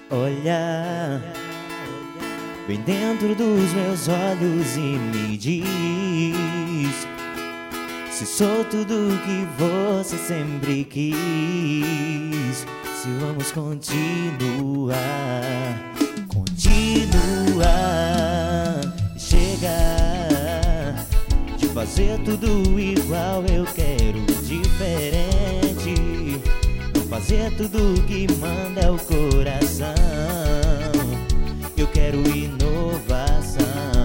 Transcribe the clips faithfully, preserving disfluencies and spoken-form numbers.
Olha bem dentro dos meus olhos e me diz se sou tudo que você sempre quis. Se vamos continuar, continuar. Chega de fazer tudo igual, eu quero diferente. Fazer tudo que manda é o coração. Eu quero inovação,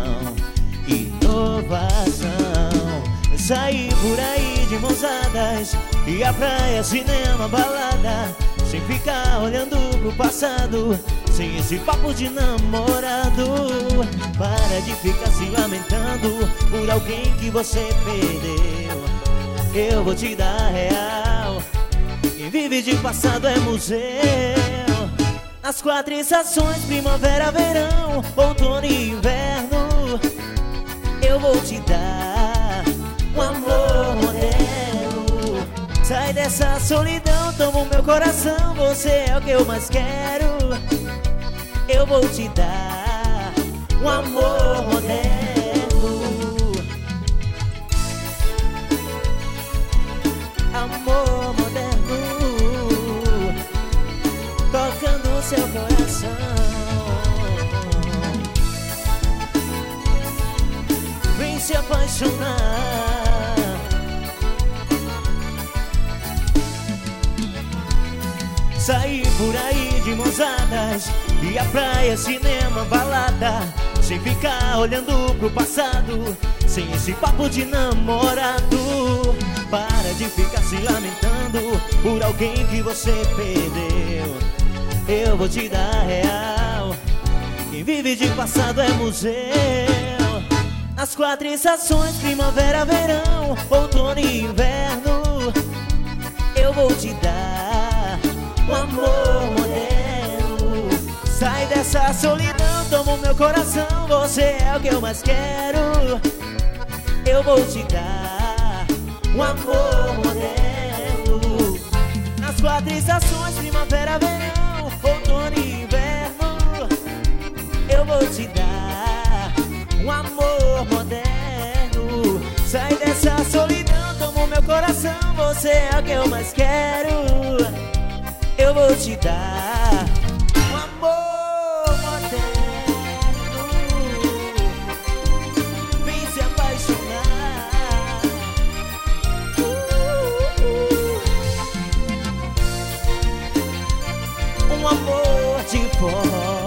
inovação. Sair por aí de mãos dadas, ir à praia, cinema, balada, sem ficar olhando pro passado, sem esse papo de namorado. Para de ficar se lamentando por alguém que você perdeu. Eu vou te dar real. Quem vive de passado é museu. Nas quatro estações, primavera, verão, outono e inverno, eu vou te dar um amor moderno. Sai dessa solidão, toma o meu coração, você é o que eu mais quero. Eu vou te dar um amor moderno. Amor moderno, tocando seu coração. Vem se apaixonar. Sair por aí de mãos dadas, ir à praia, cinema, balada, sem ficar olhando pro passado, sem esse papo de namorado. Para de ficar se lamentando por alguém que você perdeu. Eu vou te dar real. Quem vive de passado é museu. Nas quatro estações, primavera, verão, outono e inverno, eu vou te dar um amor moderno. Sai dessa solidão, toma o meu coração, você é o que eu mais quero. Eu vou te dar um amor moderno. Nas quatro estações, primavera, verão, outono e inverno, eu vou te dar um amor moderno. Sai dessa solidão, toma o meu coração, você é o que eu mais quero. Eu vou te dar um amor moderno. Vem se apaixonar. Uh, uh, uh. Um amor de forró.